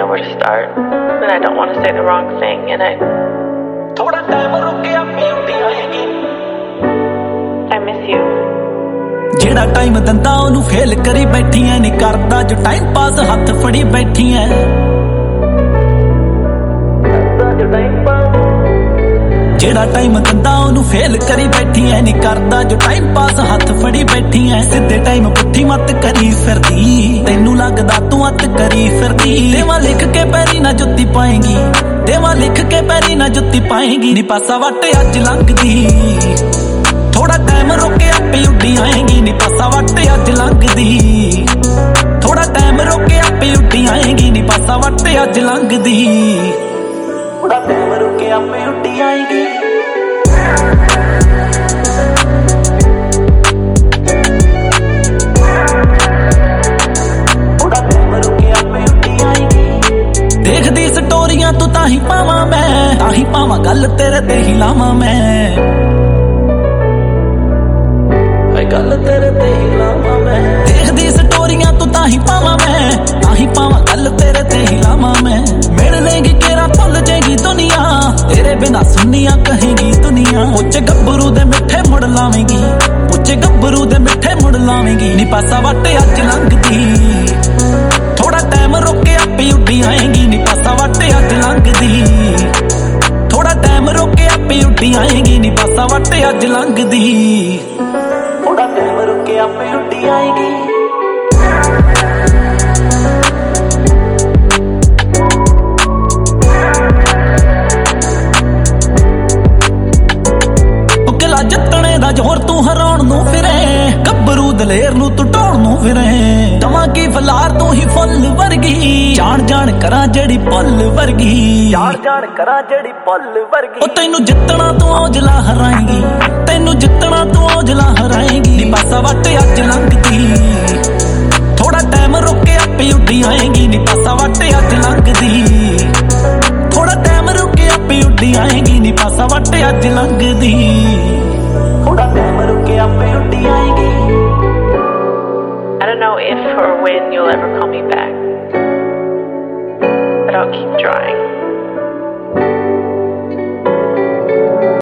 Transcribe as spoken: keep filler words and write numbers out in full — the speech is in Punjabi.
where to start, and I don't want to say the wrong thing, and I... थोड़ा टाइम रुके अपनी उठी आएगी I miss you. ਜਿਹੜਾ ਟਾਈਮ ਦੰਦਾ ਉਹਨੂੰ ਫੇਲ ਕਰੀ ਬੈਠੀ ਐ ਨਹੀਂ ਕਰਦਾ ਜੋ ਟਾਈਮ ਪਾਸ ਹੱਥ ਫੜੀ ਬੈਠੀ ਐ ਜਿਹੜਾ ਟਾਈਮ ਦੰਦਾ ਉਹਨੂੰ ਫੇਲ ਕਰੀ ਬੈਠੀ ਐ ਨਹੀਂ ਕਰਦਾ ਜੋ ਟਾਈਮ ਪਾਸ ਹੱਥ ਫੜੀ ਬੈਠੀ ਐ ਸਿੱਧੇ ਟਾਈਮ ਪੁੱਠੀ ਮੱਤ ਕਰੀ ਫਿਰਦੀ ਤੈਨੂੰ ਲੱਗਦਾ ਤੂੰ ਅੱਤ ਕਰੀ ਫਿਰਦੀ ਦੇਵਾ ਲਿਖ ਕੇ ਪੈਰੀ ਨਾ ਜੁੱਤੀ ਪਾਏਗੀ ਦੇਵਾ ਲਿਖ ਕੇ ਪੈਰੀ ਨਾ ਜੁੱਤੀ ਪਾਏਗੀ ਨੀ ਪਾਸਾ ਵੱਟ ਅੱਜ ਲੰਘਦੀ ਥੋੜਾ ਟਾਈਮ ਰੁਕੇ ਆਪੇ ਉੱਡੀ ਆਏਗੀ ਨੀ ਪਾਸਾ ਵੱਟ ਅੱਜ ਲੰਘਦੀ ਥੋੜਾ ਟਾਈਮ ਰੁਕੇ ਆਪੇ ਉੱਡੀ ਆਏਗੀ ਨੀ ਪਾਸਾ ਵੱਟ ਅੱਜ ਲੰਘਦੀ ਥੋੜਾ ਟਾਈਮ ਰੁਕੇ ਆਪੇ ਉੱਡੀ ਆਏਗੀ ਥੋੜਾ ਟਾਈਮ ਰੁਕੇ ਆਪੇ ਉੱਡੀ ਆਏਗੀ ਦੇਖਦੀ ਸਟੋਰੀਆਂ ਤੂੰ ਤਾਂ ਹੀ ਪਾਵਾਂ ਮੈਂ ਤਾਂ ਹੀ ਪਾਵਾਂ ਗੱਲ ਤੇਰੇ ਤੇ ਹੀ ਲਾਵਾਂ ਮੈਂ ਗੱਲ ਤੇਰੇ ਤੇ ਹੀ ਲਾਵਾਂ ਮੈਂ ਦੇਖਦੀ ਸਟੋਰੀਆਂ ਤੂੰ ਤਾਂ ਹੀ ਪਾਵਾਂ ਮੈਂ ਤਾਂ ਹੀ ਪਾਵਾਂ ਗੱਲ ਤੇਰੇ ਤੇ ਹੀ ਲਾਵਾਂ ਮੈਂ ਮਿਲ ਲੇਗੀ ਕਿਹੜਾ ਭੁੱਲ ਜੇਗੀ ਦੁਨੀਆ ਤੇਰੇ ਬਿਨਾ ਸੁਣੀਆਂ ਕਹੇਗੀ ਦੁਨੀਆ ਉੱਚ ਗੱਭਰੂ ਦੇ ਮਿੱਠੇ ਮੁੜ ਲਾਵੇਂਗੀ ਉੱਚ ਗੱਭਰੂ ਦੇ ਮਿੱਠੇ ਮੁੜ ਲਾਵੇਂਗੀ ਨੀ ਪਾਸਾ ਵੱਟ ਅੱਜ ਲੰਘਦੀ ਥੋੜਾ ਟਾਈਮ ਰੁਕੇ ਆਪੇ ਉੱਡੀ ਆਏਗੀ ਨੀ ਪਾਸਾ ਵੱਟ ਅੱਜ ਲੰਘਦੀ ਥੋੜਾ ਟਾਈਮ ਰੁਕੇ ਆਪੇ ਉੱਡੀ ਆਏਗੀ ਨੀ ਪਾਸਾ ਵੱਟ ਅੱਜ ਲੰਘਦੀ ਥੋੜਾ ਟਾਈਮ ਰੁਕੇ ਆਪੇ ਉੱਡੀ ਆਏਗੀ ਉਹ ਕਿਲਾ ਜਿੱਤਣੇ ਦਾ ਜ਼ੋਰ ਤੂੰ ਹਰਾਉਣ ਨੂੰ ਫਿਰੇ ਗੱਭਰੂ ਦਲੇਰ ਨੂੰ ਤੂੰ ਢਾਉਣ ਨੂੰ ਫਿਰੇ ਦਵਾਂ ਕੀ ਫਲਾਰ ਤੂੰ ਹੀ ਫੁੱਲ ਵਰਗੀ ਜਾਣ ਜਾਣ ਕਰਾਂ ਜਿਹੜੀ ਪੁੱਲ ਵਰਗੀ ਜਾਣ ਜਾਣ ਕਰਾਂ ਜਿਹੜੀ ਪੁੱਲ ਵਰਗੀ ਉਹ ਤੈਨੂੰ ਜਿੱਤਣਾ ਤੂੰ ਔਜਲਾ ਹਰਾਏਗੀ ਤੈਨੂੰ ਜਿੱਤਣਾ ਤੂੰ ਔਜਲਾ ਹਰਾਏਗੀ ਨੀ ਪਾਸਾ ਵੱਟ ਅੱਜ ਲੰਘਦੀ ਥੋੜਾ ਟਾਈਮ ਰੁਕੇ ਆਪੇ ਉੱਡੀ ਆਏਗੀ ਨੀ ਪਾਸਾ ਵੱਟ ਅੱਜ ਲੰਘਦੀ ਥੋੜਾ ਟਾਈਮ ਰੁਕੇ ਆਪੇ ਉੱਡੀ ਆਏਗੀ ਨੀ ਪਾਸਾ ਵੱਟ ਅੱਜ ਲੰਘਦੀ ਥੋੜਾ ਟਾਈਮ ਰੁਕੇ ਆਪੇ ਉੱਡੀ ਆਏਗੀ I don't know if or when you'll ever call me back, but I'll keep trying.